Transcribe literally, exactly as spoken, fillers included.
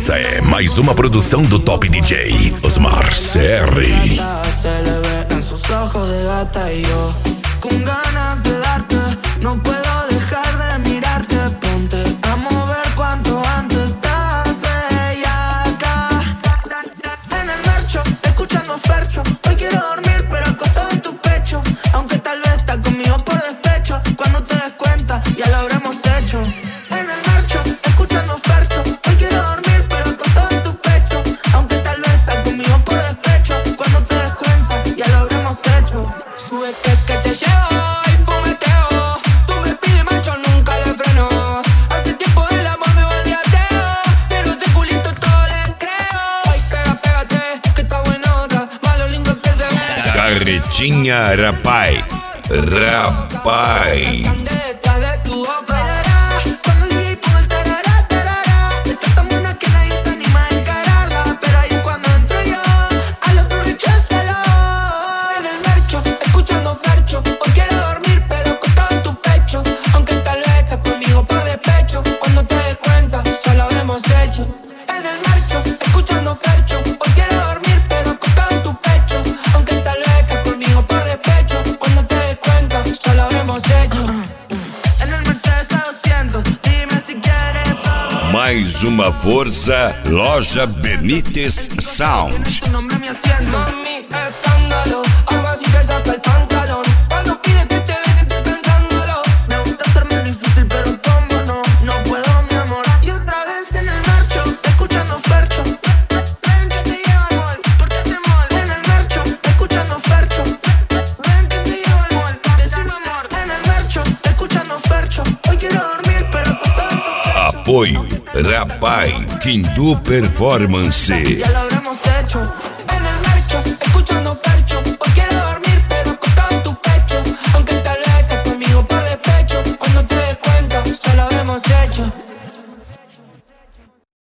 Essa é mais uma produção do Top D J Osmar C R. Se le ve en sus ojos de gata y yo con ganas de darte, no puedo dejar de mirarte. Ponte a mover cuanto antes, estás bellaca. En el marcho, escuchando Fercho. Hoy quiero dormir pero acostado en tu pecho, aunque tal vez estás conmigo por despecho. Cuando te des cuenta ya lo habremos hecho. En el marcho, escuchando Fercho. Hoy quiero dormir pero acostado en tu pecho, aunque tal vez estás conmigo por despecho. Cuando te des cuenta ya lo habremos hecho. Sube que que te llevo y fumeteo. Tú me pides macho, nunca le freno. Hace tiempo del amor me volví ateo, pero ese culito todo le creo. Ay, pega, pégate, que está buenota, más lo lindo que se ve. Carretinha Rapai. Rapai. Detrás de tu boca. Cuando el D J pone el tarará, tarará, está tan buena que nadie se anima a encararla. Pero ahí es cuando entro yo, al otro recházalo. En el marcho, escuchando Fercho. Hoy quiero dormir pero acostado en tu pecho, aunque tal vez estás conmigo por despecho. Cuando te des cuenta, ya lo habremos hecho. En el marcho, escuchando Fercho. Hoy quiero dormir pero acostado en tu pecho, aunque tal vez estás conmigo por despecho. Cuando te des cuenta, ya lo habremos hecho. En el Mercedes A doscientos, dime si quieres. Mais uma força, Loja Benítez Sound. Tu nombre me asiento. Mami, escándalo, algo así que saca el pantalón. Cuando pide que te deje estoy pensándolo. Me gusta hacerme el difícil pero como no, no puedo mi amor. Y otra vez en el marcho, escuchando Fercho. Ven que te llevo al mall, pórtate mal. En el marcho, escuchando Fercho. Ven que te llevo al mall, decime amor. En el marcho, escuchando Fercho. Hoy quiero dormir pero acostado en tu pecho. Apoio Rapai Tindu Performance. Ya lo habremos hecho. En el marcho, escuchando Fercho.